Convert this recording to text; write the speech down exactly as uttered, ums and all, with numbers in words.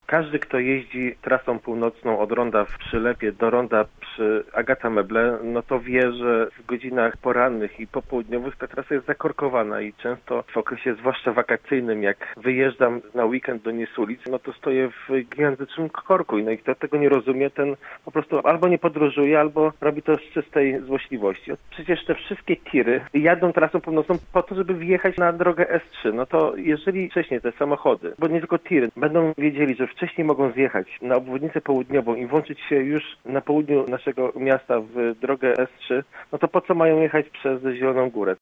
Każdy, kto jeździ trasą północną od ronda w Przylepie do ronda przy Agata Meble, no to wie, że w godzinach porannych i popołudniowych ta trasa jest zakorkowana i często w okresie, zwłaszcza wakacyjnym, jak wyjeżdżam na weekend do Niesulic, no to stoję w gigantycznym korku i no i kto tego nie rozumie, ten po prostu albo nie podróżuje, albo robi to z czystej złośliwości. Przecież te wszystkie tiry jadą trasą północną po to, żeby wjechać na drogę S trzy. No to jeżeli wcześniej te samochody, bo nie tylko tiry, będą wiedzieli, że wcześniej mogą zjechać na obwodnicę południową i włączyć się już na południu naszego miasta w drogę S trzy, no to po co mają jechać przez Zieloną Górę?